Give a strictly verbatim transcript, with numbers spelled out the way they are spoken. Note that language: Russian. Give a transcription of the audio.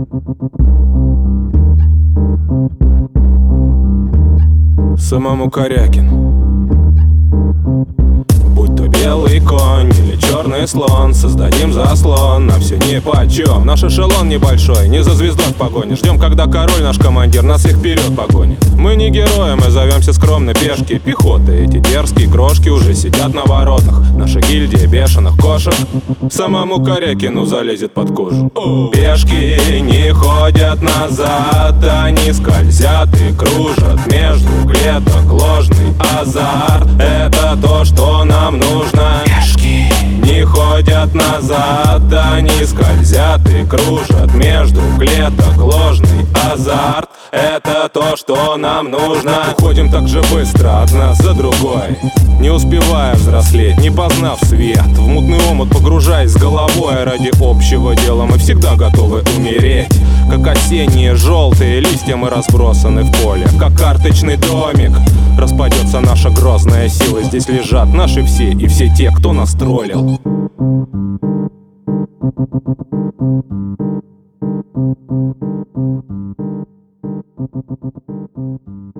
Самому Корякину. Будь то белый конь или черный слон, создадим заслон, на все нипочем. Наш эшелон небольшой, не за звездой в погоне. Ждем, когда король, наш командир, нас их вперед погонит. Мы не герои, мы зовемся скромно пешки. Пехоты, эти дерзкие крошки уже сидят на воротах. Наша гильдия бешеных кошек самому Корякину залезет под кожу. Пешки не ходят назад, они скользят и кружат между клеток. Ложный азарт — это то, что нам нужно. Пешки не ходят назад, они скользят и кружат между клеток. Ложный азарт — это то, что нам нужно. Уходим так же быстро, одна за другой, не успевая взрослеть, не познав свет. В мутный омут погружаясь с головой, ради общего дела мы всегда готовы умереть. Как осенние желтые листья мы разбросаны в поле, как карточный домик распадется наша грозная сила. Здесь лежат наши все и все те, кто нас троллил. Thank you.